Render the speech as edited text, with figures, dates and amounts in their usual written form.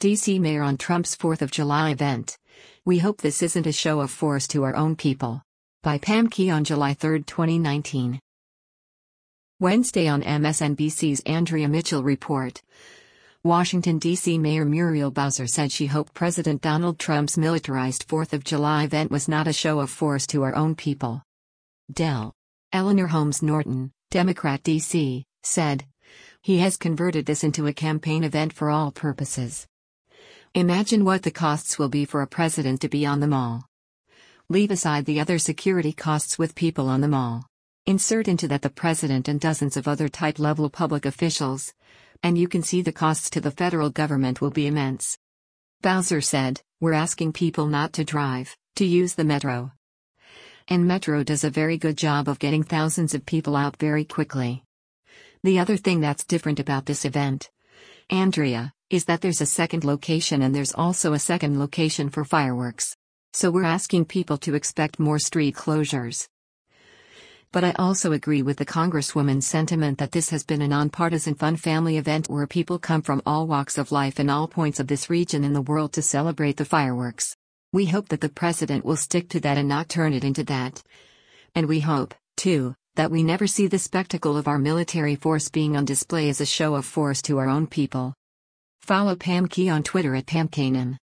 DC mayor on Trump's 4th of July event. We hope this isn't a show of force to our own people. By Pam Key on July 3, 2019. Wednesday on MSNBC's Andrea Mitchell Report. Washington, D.C. Mayor Muriel Bowser said she hoped President Donald Trump's militarized 4th of July event was not a show of force to our own people. Del. Eleanor Holmes Norton, Democrat D.C., said, "He has converted this into a campaign event for all purposes. Imagine what the costs will be for a president to be on the mall. Leave aside the other security costs with people on the mall. Insert into that the president and dozens of other type-level public officials, and you can see the costs to the federal government will be immense." Bowser said, "We're asking people not to drive, to use the metro. And Metro does a very good job of getting thousands of people out very quickly. The other thing that's different about this event, Andrea, is that there's a second location and there's also a second location for fireworks. So we're asking people to expect more street closures. But I also agree with the Congresswoman's sentiment that this has been a nonpartisan fun family event where people come from all walks of life and all points of this region in the world to celebrate the fireworks. We hope that the president will stick to that and not turn it into that. And we hope, too, that we never see the spectacle of our military force being on display as a show of force to our own people." Follow Pam Key on Twitter at PamKanan.